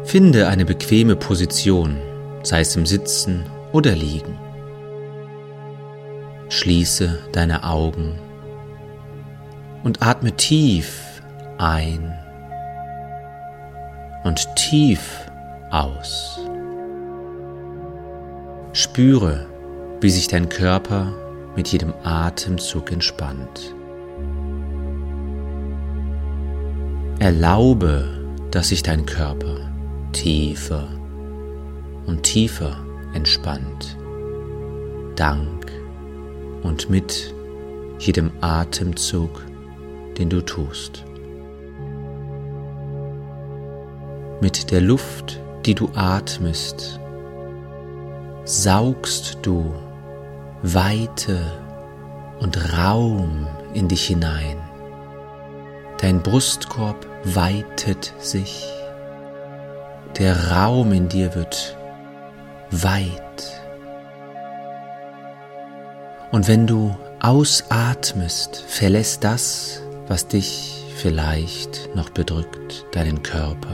Finde eine bequeme Position, sei es im Sitzen oder Liegen. Schließe deine Augen und atme tief ein und tief aus. Spüre, wie sich dein Körper mit jedem Atemzug entspannt. Erlaube, dass sich dein Körper tiefer und tiefer entspannt, dank und mit jedem Atemzug, den du tust. Mit der Luft, die du atmest, saugst du Weite und Raum in dich hinein. Dein Brustkorb weitet sich. Der Raum in dir wird weit. Und wenn du ausatmest, verlässt das, was dich vielleicht noch bedrückt, deinen Körper.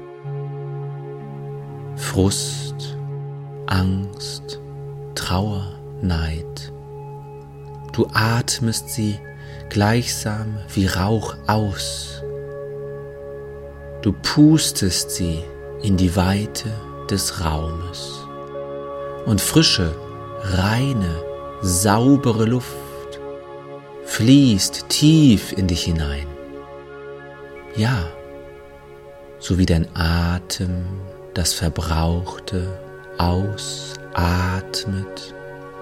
Frust, Angst, Trauer, Neid. Du atmest sie gleichsam wie Rauch aus. Du pustest sie in die Weite des Raumes. Und frische, reine, saubere Luft fließt tief in dich hinein. Ja, so wie dein Atem das Verbrauchte ausatmet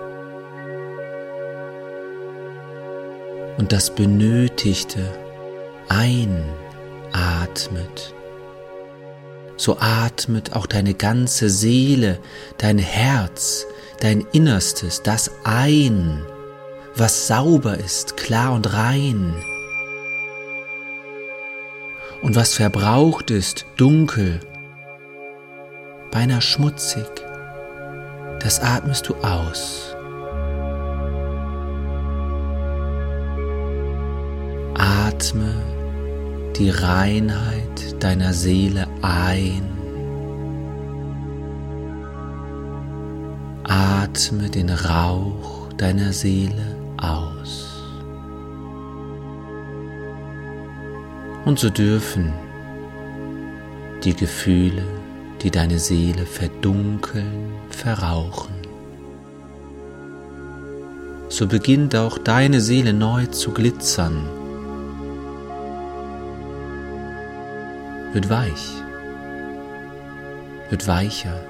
und das Benötigte einatmet. So atmet auch deine ganze Seele, dein Herz, dein Innerstes, das ein, was sauber ist, klar und rein. Und was verbraucht ist, dunkel, beinahe schmutzig, das atmest du aus. Atme die Reinheit deiner Seele ein. Atme den Rauch deiner Seele aus. Und so dürfen die Gefühle, die deine Seele verdunkeln, verrauchen. So beginnt auch deine Seele neu zu glitzern. Wird weich, wird weicher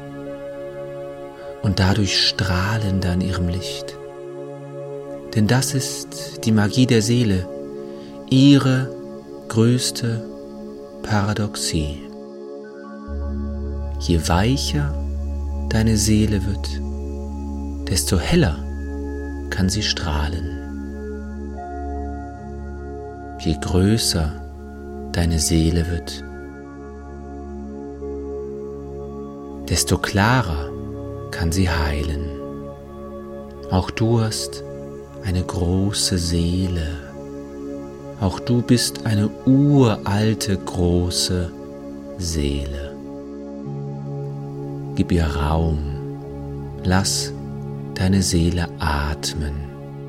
und dadurch strahlender in ihrem Licht. Denn das ist die Magie der Seele, ihre größte Paradoxie. Je weicher deine Seele wird, desto heller kann sie strahlen. Je größer deine Seele wird, desto klarer kann sie heilen. Auch du hast eine große Seele. Auch du bist eine uralte, große Seele. Gib ihr Raum. Lass deine Seele atmen.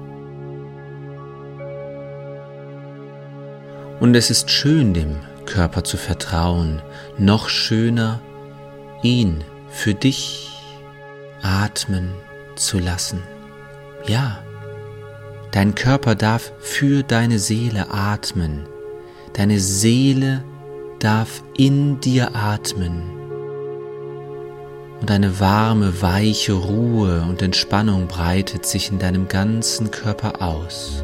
Und es ist schön, dem Körper zu vertrauen, noch schöner, ihn für dich atmen zu lassen. Ja, dein Körper darf für deine Seele atmen. Deine Seele darf in dir atmen. Und eine warme, weiche Ruhe und Entspannung breitet sich in deinem ganzen Körper aus.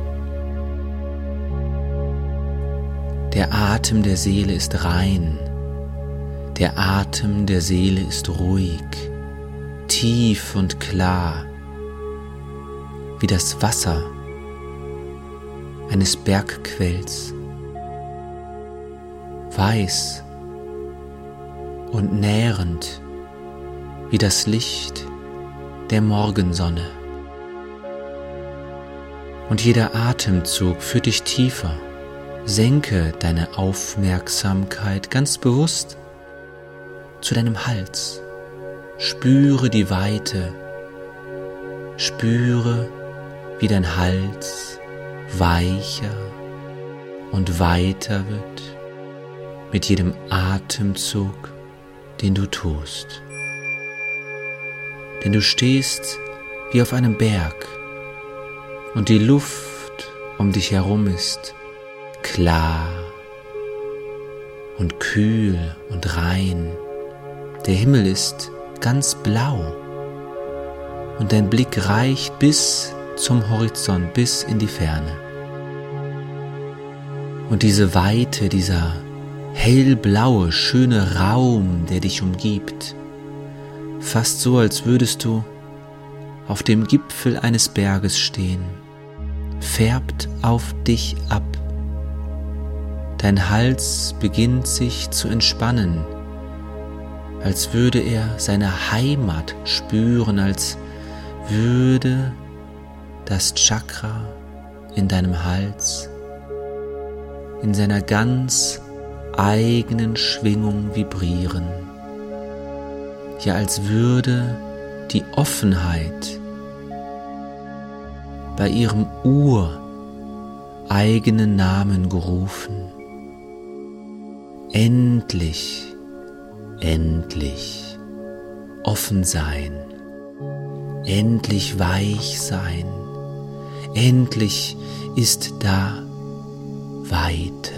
Der Atem der Seele ist rein, der Atem der Seele ist ruhig, tief und klar, wie das Wasser eines Bergquells, weiß und nährend wie das Licht der Morgensonne. Und jeder Atemzug führt dich tiefer. Senke deine Aufmerksamkeit ganz bewusst zu deinem Hals. Spüre die Weite. Spüre, wie dein Hals weicher und weiter wird mit jedem Atemzug, den du tust. Denn du stehst wie auf einem Berg und die Luft um dich herum ist klar und kühl und rein. Der Himmel ist ganz blau und dein Blick reicht bis zum Horizont, bis in die Ferne. Und diese Weite, dieser hellblaue, schöne Raum, der dich umgibt, fast so, als würdest du auf dem Gipfel eines Berges stehen, färbt auf dich ab. Dein Hals beginnt sich zu entspannen, als würde er seine Heimat spüren, als würde das Chakra in deinem Hals in seiner ganz eigenen Schwingung vibrieren. Ja, als würde die Offenheit bei ihrem ureigenen Namen gerufen. Endlich, endlich offen sein, endlich weich sein, endlich ist da Weite.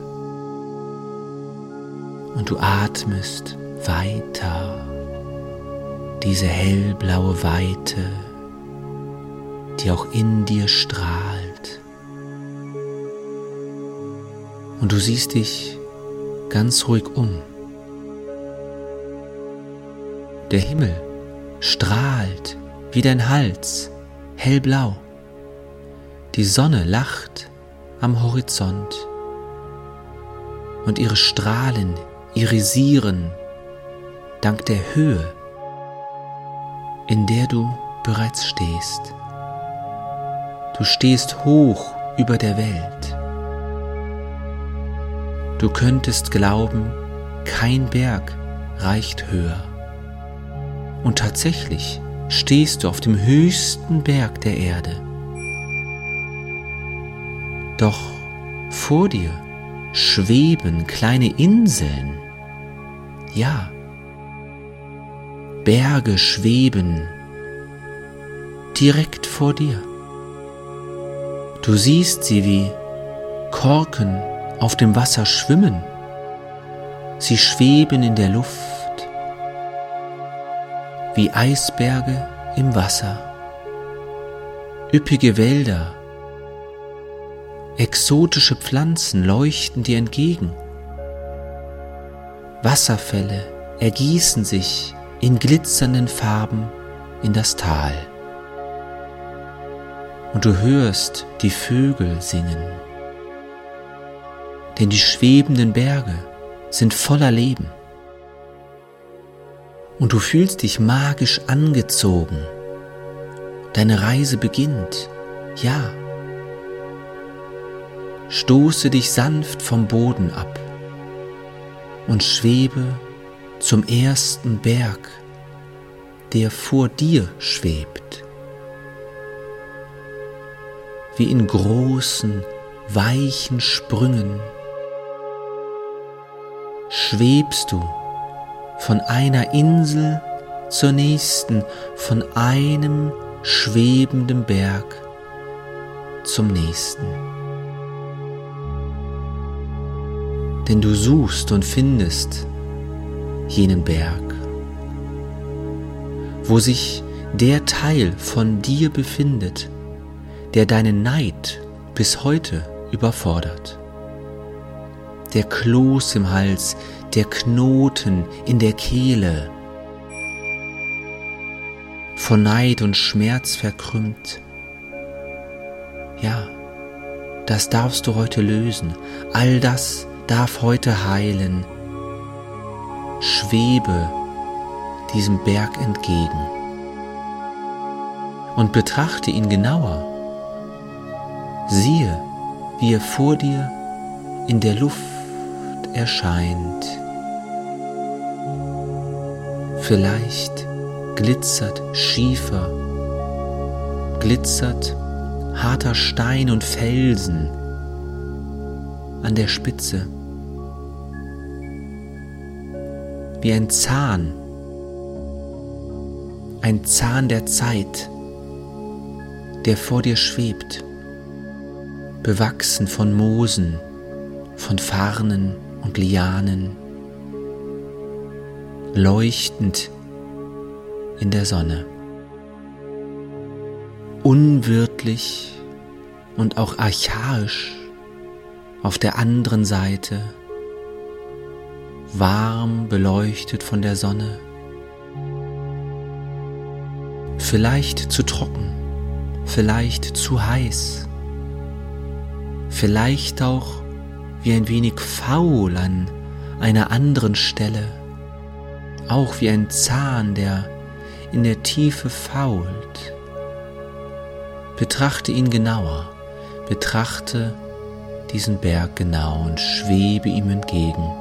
Und du atmest weiter, diese hellblaue Weite, die auch in dir strahlt. Und du siehst dich ganz ruhig um. Der Himmel strahlt wie dein Hals, hellblau. Die Sonne lacht am Horizont und ihre Strahlen irisieren dank der Höhe, in der du bereits stehst. Du stehst hoch über der Welt. Du könntest glauben, kein Berg reicht höher. Und tatsächlich stehst du auf dem höchsten Berg der Erde. Doch vor dir schweben kleine Inseln. Ja, Berge schweben direkt vor dir. Du siehst sie wie Korken auf dem Wasser schwimmen. Sie schweben in der Luft wie Eisberge im Wasser. Üppige Wälder, exotische Pflanzen leuchten dir entgegen. Wasserfälle ergießen sich in glitzernden Farben in das Tal. Und du hörst die Vögel singen. Denn die schwebenden Berge sind voller Leben. Und du fühlst dich magisch angezogen. Deine Reise beginnt, ja. Stoße dich sanft vom Boden ab und schwebe zum ersten Berg, der vor dir schwebt. Wie in großen, weichen Sprüngen schwebst du von einer Insel zur nächsten, von einem schwebenden Berg zum nächsten. Denn du suchst und findest jenen Berg, wo sich der Teil von dir befindet, der deinen Neid bis heute überfordert. Der Kloß im Hals, der Knoten in der Kehle, von Neid und Schmerz verkrümmt. Ja, das darfst du heute lösen. All das darf heute heilen. Schwebe diesem Berg entgegen und betrachte ihn genauer. Siehe, wie er vor dir in der Luft erscheint. Vielleicht glitzert Schiefer, glitzert harter Stein und Felsen an der Spitze, wie ein Zahn der Zeit, der vor dir schwebt, bewachsen von Moosen, von Farnen und Lianen, leuchtend in der Sonne. Unwirtlich und auch archaisch auf der anderen Seite, warm beleuchtet von der Sonne, vielleicht zu trocken, vielleicht zu heiß, vielleicht auch wie ein wenig faul an einer anderen Stelle, auch wie ein Zahn, der in der Tiefe fault. Betrachte ihn genauer, betrachte diesen Berg genau und schwebe ihm entgegen.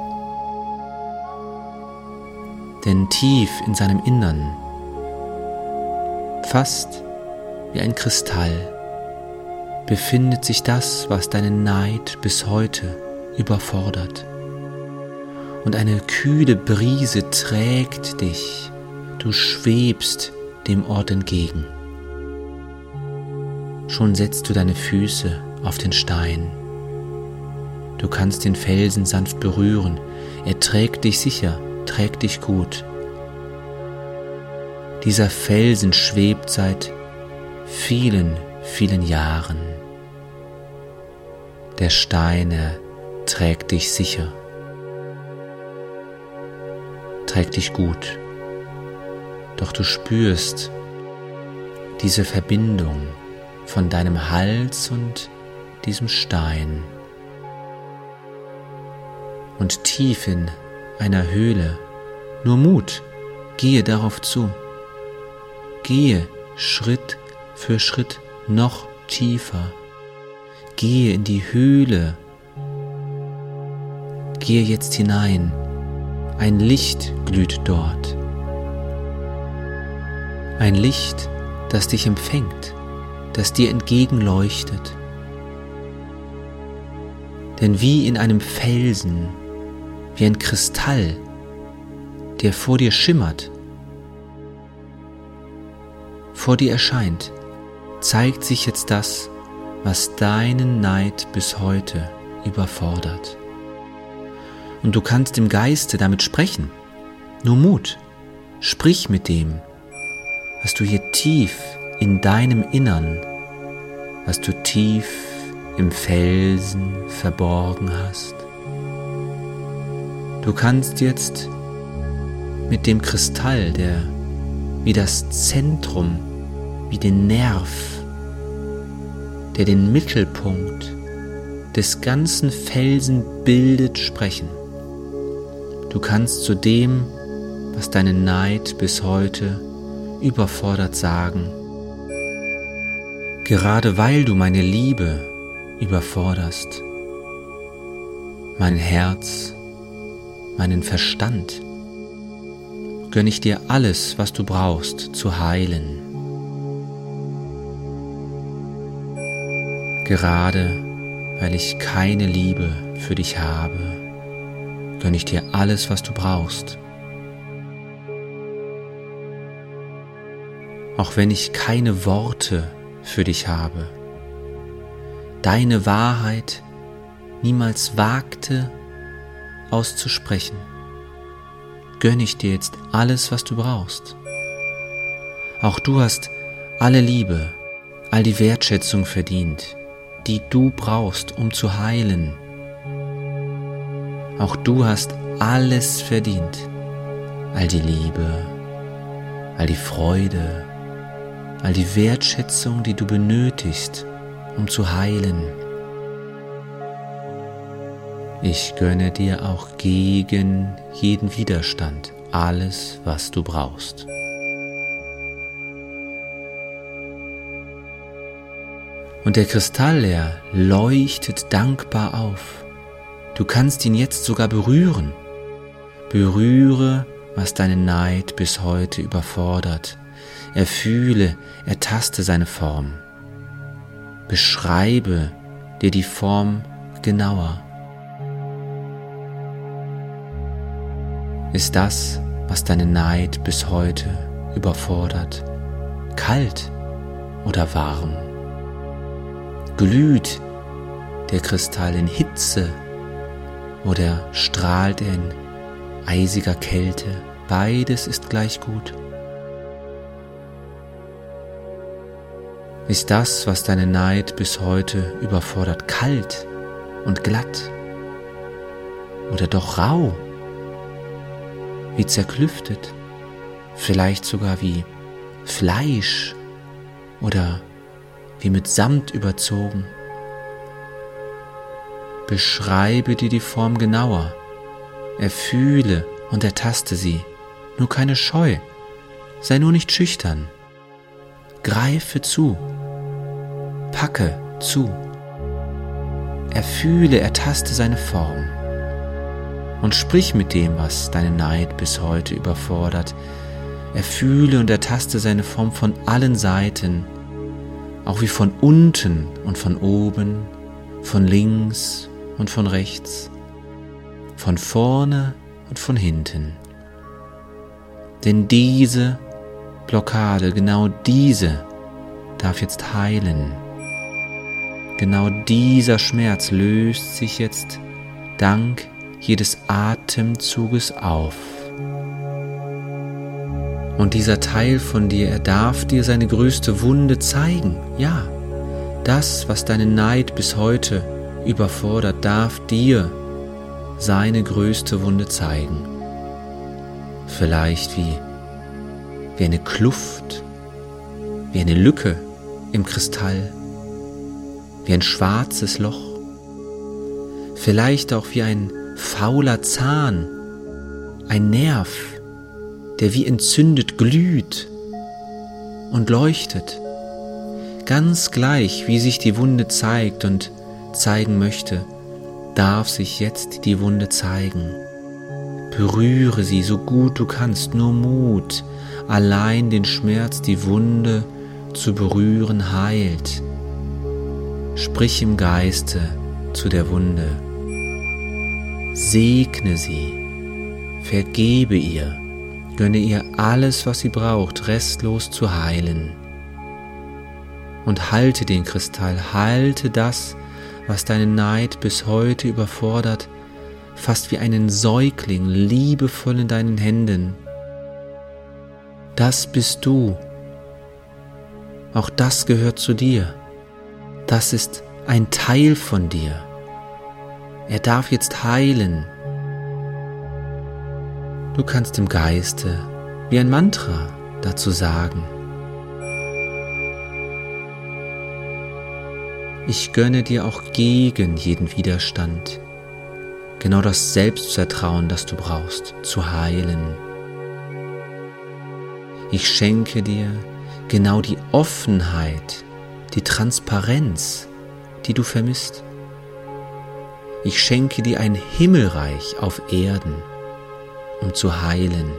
Denn tief in seinem Innern, fast wie ein Kristall, befindet sich das, was deinen Neid bis heute überfordert. Und eine kühle Brise trägt dich, du schwebst dem Ort entgegen. Schon setzt du deine Füße auf den Stein. Du kannst den Felsen sanft berühren, er trägt dich sicher, trägt dich gut. Dieser Felsen schwebt seit vielen, vielen Jahren. Der Stein, er trägt dich sicher, trägt dich gut. Doch du spürst diese Verbindung von deinem Hals und diesem Stein. Und tief in einer Höhle, nur Mut, gehe darauf zu. Gehe Schritt für Schritt noch tiefer. Gehe in die Höhle. Gehe jetzt hinein. Ein Licht glüht dort. Ein Licht, das dich empfängt, das dir entgegenleuchtet. Denn wie in einem Felsen, wie ein Kristall, der vor dir schimmert, vor dir erscheint, zeigt sich jetzt das, was deinen Neid bis heute überfordert. Und du kannst im Geiste damit sprechen. Nur Mut, sprich mit dem, was du hier tief in deinem Innern, was du tief im Felsen verborgen hast. Du kannst jetzt mit dem Kristall, der wie das Zentrum, wie den Nerv, der den Mittelpunkt des ganzen Felsen bildet, sprechen. Du kannst zu dem, was deinen Neid bis heute überfordert, sagen: Gerade weil du meine Liebe überforderst, mein Herz, meinen Verstand, gönne ich dir alles, was du brauchst, zu heilen. Gerade weil ich keine Liebe für dich habe, gönne ich dir alles, was du brauchst. Auch wenn ich keine Worte für dich habe, deine Wahrheit niemals wagte auszusprechen, gönne ich dir jetzt alles, was du brauchst. Auch du hast alle Liebe, all die Wertschätzung verdient, die du brauchst, um zu heilen. Auch du hast alles verdient, all die Liebe, all die Freude, all die Wertschätzung, die du benötigst, um zu heilen. Ich gönne dir auch gegen jeden Widerstand alles, was du brauchst. Und der Kristall, er leuchtet dankbar auf. Du kannst ihn jetzt sogar berühren. Berühre, was deinen Neid bis heute überfordert. Erfühle, ertaste seine Form. Beschreibe dir die Form genauer. Ist das, was deinen Neid bis heute überfordert, kalt oder warm? Glüht der Kristall in Hitze oder strahlt er in eisiger Kälte? Beides ist gleich gut. Ist das, was deinen Neid bis heute überfordert, kalt und glatt oder doch rau, wie zerklüftet, vielleicht sogar wie Fleisch oder wie mit Samt überzogen? Beschreibe dir die Form genauer, erfühle und ertaste sie, nur keine Scheu, sei nur nicht schüchtern. Greife zu, packe zu, erfühle, ertaste seine Form und sprich mit dem, was deinen Neid bis heute überfordert. Erfühle und ertaste seine Form von allen Seiten, auch wie von unten und von oben, von links und von rechts, von vorne und von hinten. Denn diese Blockade, genau diese darf jetzt heilen. Genau dieser Schmerz löst sich jetzt dank jedes Atemzuges auf. Und dieser Teil von dir, er darf dir seine größte Wunde zeigen. Ja, das, was deinen Neid bis heute überfordert, darf dir seine größte Wunde zeigen. Vielleicht wie eine Kluft, wie eine Lücke im Kristall, wie ein schwarzes Loch, vielleicht auch wie ein fauler Zahn, ein Nerv, der wie entzündet glüht und leuchtet. Ganz gleich, wie sich die Wunde zeigt und zeigen möchte, darf sich jetzt die Wunde zeigen. Berühre sie so gut du kannst, nur Mut. Allein den Schmerz, die Wunde zu berühren, heilt. Sprich im Geiste zu der Wunde. Segne sie, vergebe ihr, gönne ihr alles, was sie braucht, restlos zu heilen. Und halte den Kristall, halte das, was deinen Neid bis heute überfordert, fast wie einen Säugling, liebevoll in deinen Händen. Das bist du. Auch das gehört zu dir. Das ist ein Teil von dir. Er darf jetzt heilen. Du kannst im Geiste wie ein Mantra dazu sagen: Ich gönne dir auch gegen jeden Widerstand genau das Selbstvertrauen, das du brauchst, zu heilen. Ich schenke dir genau die Offenheit, die Transparenz, die du vermisst. Ich schenke dir ein Himmelreich auf Erden, um zu heilen.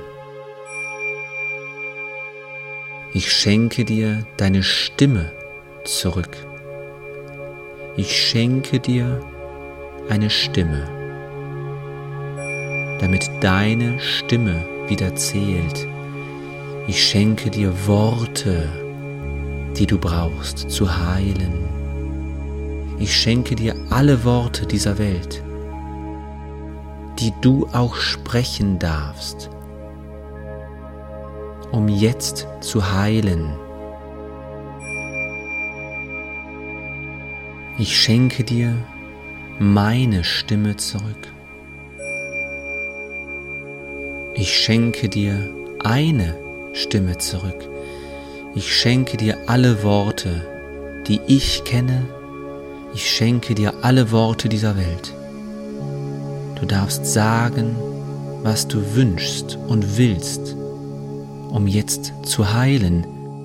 Ich schenke dir deine Stimme zurück. Ich schenke dir eine Stimme, damit deine Stimme wieder zählt. Ich schenke dir Worte, die du brauchst, zu heilen. Ich schenke dir alle Worte dieser Welt, die du auch sprechen darfst, um jetzt zu heilen. Ich schenke dir meine Stimme zurück. Ich schenke dir eine Stimme zurück. Ich schenke dir alle Worte, die ich kenne. Ich schenke dir alle Worte dieser Welt. Du darfst sagen, was du wünschst und willst, um jetzt zu heilen.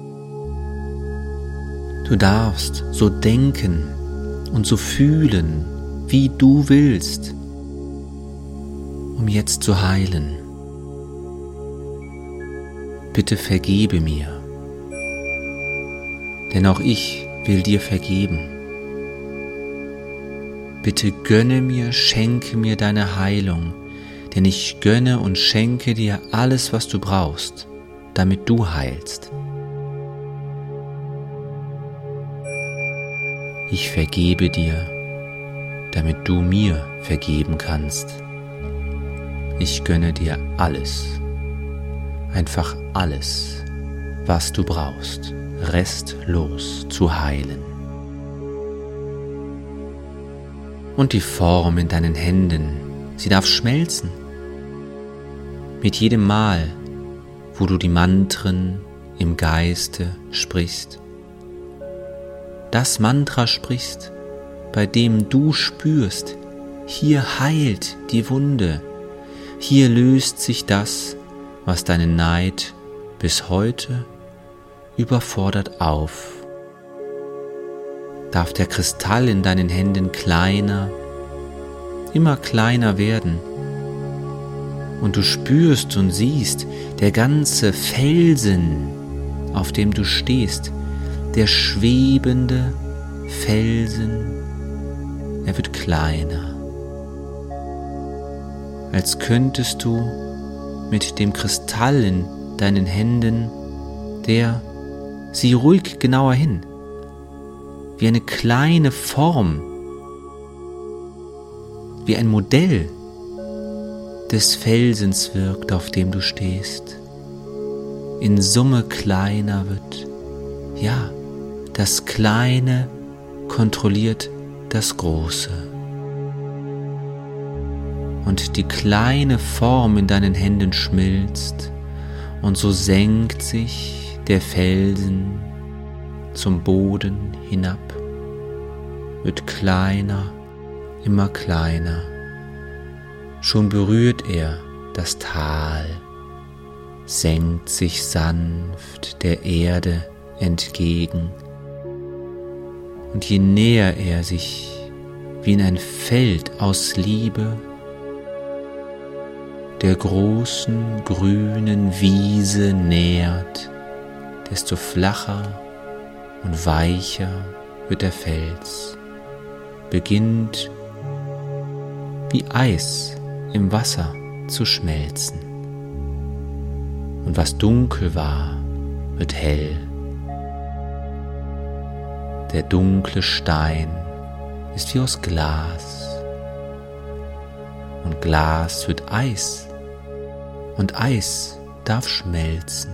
Du darfst so denken und so fühlen, wie du willst, um jetzt zu heilen. bitte vergebe mir, denn auch ich will dir vergeben. Bitte gönne mir, schenke mir deine Heilung, denn ich gönne und schenke dir alles, was du brauchst, damit du heilst. Ich vergebe dir, damit du mir vergeben kannst. Ich gönne dir alles, einfach alles, was du brauchst, restlos zu heilen. Und die Form in deinen Händen, sie darf schmelzen. Mit jedem Mal, wo du die Mantren im Geiste sprichst. Das Mantra sprichst, bei dem du spürst, hier heilt die Wunde, hier löst sich das, was deinen Neid bis heute überfordert auf. Darf der Kristall in deinen Händen kleiner, immer kleiner werden und du spürst und siehst, der ganze Felsen, auf dem du stehst, der schwebende Felsen, er wird kleiner, als könntest du mit dem Kristall in deinen Händen, sieh ruhig genauer hin, wie eine kleine Form, wie ein Modell des Felsens wirkt, auf dem du stehst, in Summe kleiner wird. Ja, das Kleine kontrolliert das Große. Und die kleine Form in deinen Händen schmilzt und so senkt sich der Felsen zum Boden hinab, wird kleiner, immer kleiner. Schon berührt er das Tal, senkt sich sanft der Erde entgegen. Und je näher er sich wie in ein Feld aus Liebe der großen grünen Wiese nähert, desto flacher und weicher wird der Fels, beginnt wie Eis im Wasser zu schmelzen. Und was dunkel war, wird hell. Der dunkle Stein ist wie aus Glas und Glas wird Eis und Eis darf schmelzen.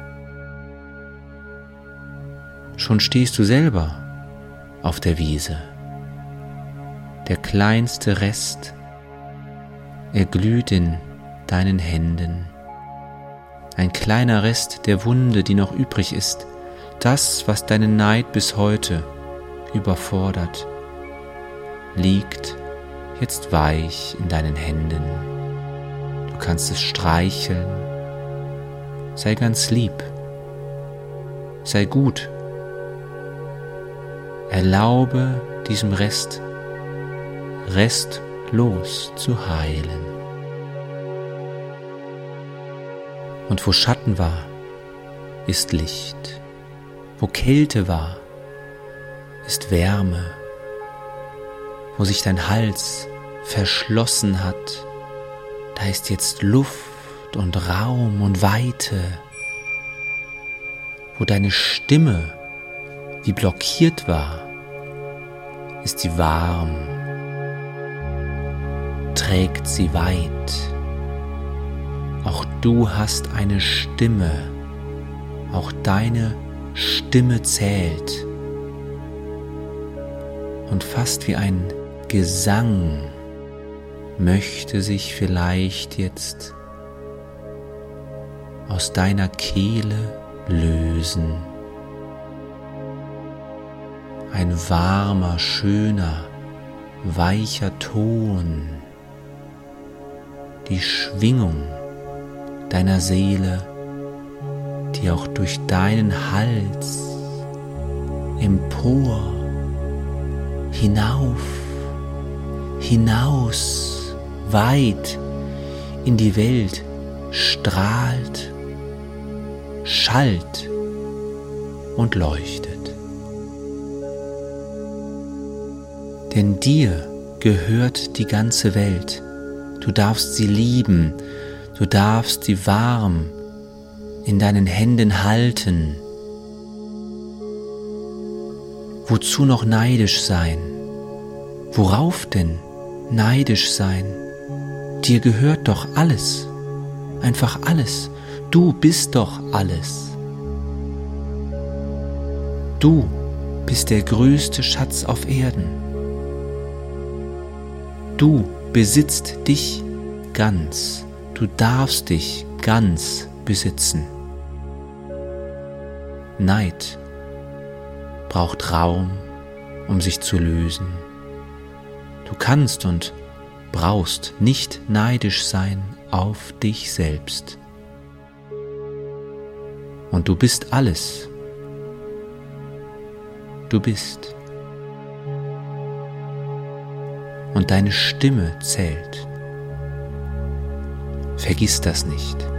Schon stehst du selber auf der Wiese. Der kleinste Rest erglüht in deinen Händen. Ein kleiner Rest der Wunde, die noch übrig ist, das, was deinen Neid bis heute überfordert, liegt jetzt weich in deinen Händen. Du kannst es streicheln. Sei ganz lieb. Sei gut. Erlaube diesem Rest restlos zu heilen. Und wo Schatten war, ist Licht. Wo Kälte war, ist Wärme. Wo sich dein Hals verschlossen hat, da ist jetzt Luft und Raum und Weite. Wo deine Stimme wie blockiert war, ist sie warm, trägt sie weit. Auch du hast eine Stimme, auch deine Stimme zählt. Und fast wie ein Gesang möchte sich vielleicht jetzt aus deiner Kehle lösen. Ein warmer, schöner, weicher Ton, die Schwingung deiner Seele, die auch durch deinen Hals empor, hinaus, weit in die Welt strahlt schallt und leuchtet. Denn dir gehört die ganze Welt. Du darfst sie lieben, du darfst sie warm in deinen Händen halten. Wozu noch neidisch sein? Worauf denn neidisch sein? Dir gehört doch alles, einfach alles. Du bist doch alles. Du bist der größte Schatz auf Erden. Du besitzt dich ganz. Du darfst dich ganz besitzen. Neid braucht Raum, um sich zu lösen. Du kannst und brauchst nicht neidisch sein auf dich selbst. Und du bist alles. Du bist. Und deine Stimme zählt. Vergiss das nicht.